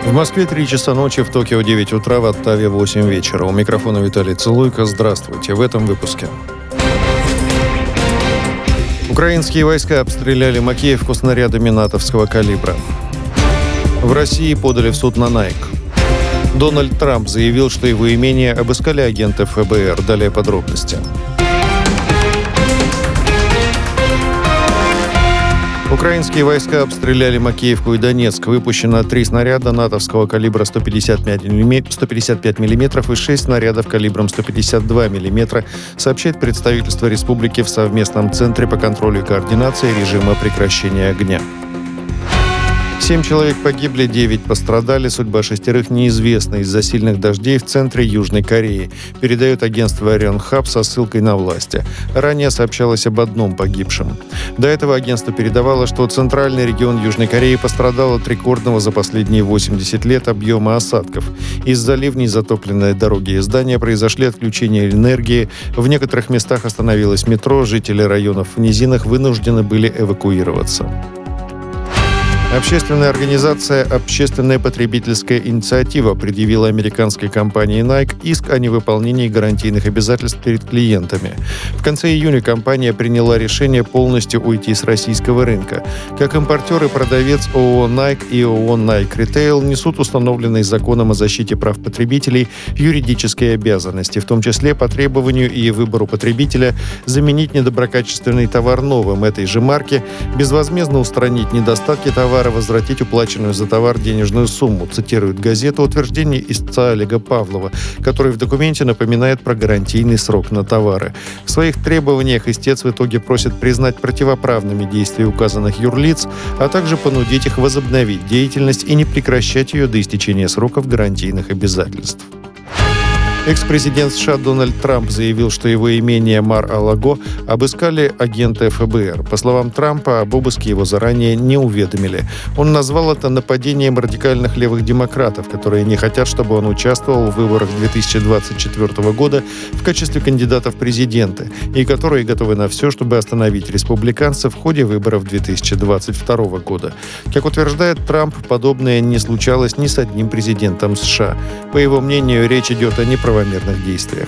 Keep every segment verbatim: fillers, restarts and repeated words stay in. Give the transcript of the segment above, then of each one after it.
В Москве три часа ночи, в Токио девять утра, в Оттаве восемь вечера. У микрофона Виталий Цилуйко. Здравствуйте. В этом выпуске. Украинские войска обстреляли Макеевку снарядами натовского калибра. В России подали в суд на Nike. Дональд Трамп заявил, что его имение обыскали агенты эф бэ эр. Далее подробности. Украинские войска обстреляли Макеевку и Донецк. Выпущено три снаряда натовского калибра сто пятьдесят пять миллиметров и шесть снарядов калибром сто пятьдесят два миллиметра, сообщает представительство республики в совместном центре по контролю и координации режима прекращения огня. Семь человек погибли, девять пострадали. Судьба шестерых неизвестна из-за сильных дождей в центре Южной Кореи, передает агентство Yonhap со ссылкой на власти. Ранее сообщалось об одном погибшем. До этого агентство передавало, что центральный регион Южной Кореи пострадал от рекордного за последние восемьдесят лет объема осадков. Из-за ливней затопленные дороги и здания, произошли отключения энергии. В некоторых местах остановилось метро. Жители районов в низинах вынуждены были эвакуироваться. Общественная организация «Общественная потребительская инициатива» предъявила американской компании Nike иск о невыполнении гарантийных обязательств перед клиентами. В конце июня компания приняла решение полностью уйти с российского рынка. Как импортер и продавец ООО Nike и ООО Nike Retail несут установленные законом о защите прав потребителей юридические обязанности, в том числе по требованию и выбору потребителя заменить недоброкачественный товар новым этой же марки, безвозмездно устранить недостатки товара, возвратить уплаченную за товар денежную сумму, цитирует газета утверждение истца Олега Павлова, который в документе напоминает про гарантийный срок на товары. В своих требованиях истец в итоге просит признать противоправными действия указанных юрлиц, а также понудить их возобновить деятельность и не прекращать ее до истечения сроков гарантийных обязательств. Экс-президент США Дональд Трамп заявил, что его имение Мар-а-Лаго обыскали агенты эф бэ эр. По словам Трампа, об обыске его заранее не уведомили. Он назвал это нападением радикальных левых демократов, которые не хотят, чтобы он участвовал в выборах две тысячи двадцать четвёртого года в качестве кандидата в президенты, и которые готовы на все, чтобы остановить республиканцев в ходе выборов две тысячи двадцать второго года. Как утверждает Трамп, подобное не случалось ни с одним президентом США. По его мнению, речь идет о неправомерных действиях.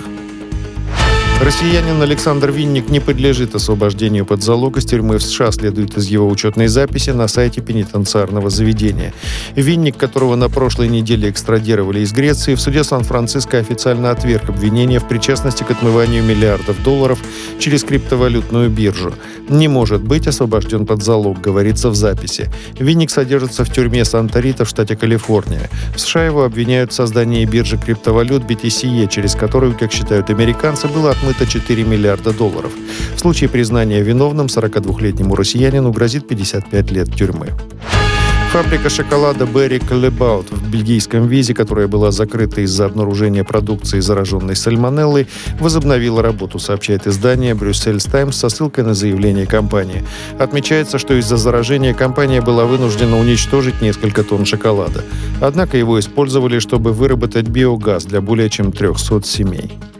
Россиянин Александр Винник не подлежит освобождению под залог из тюрьмы в США, следует из его учетной записи на сайте пенитенциарного заведения. Винник, которого на прошлой неделе экстрадировали из Греции, в суде Сан-Франциско официально отверг обвинение в причастности к отмыванию миллиардов долларов через криптовалютную биржу. Не может быть освобожден под залог, говорится в записи. Винник содержится в тюрьме Санта-Рита в штате Калифорния. В США его обвиняют в создании биржи криптовалют би ти си и, через которую, как считают американцы, было отмыто четыре миллиарда долларов. В случае признания виновным сорокадвухлетнему россиянину грозит пятьдесят пять лет тюрьмы. Фабрика шоколада Берри Колебаут в бельгийском Визе, которая была закрыта из-за обнаружения продукции, зараженной сальмонеллой, возобновила работу, сообщает издание «Брюссельс Таймс» со ссылкой на заявление компании. Отмечается, что из-за заражения компания была вынуждена уничтожить несколько тонн шоколада. Однако его использовали, чтобы выработать биогаз для более чем трехсот семей.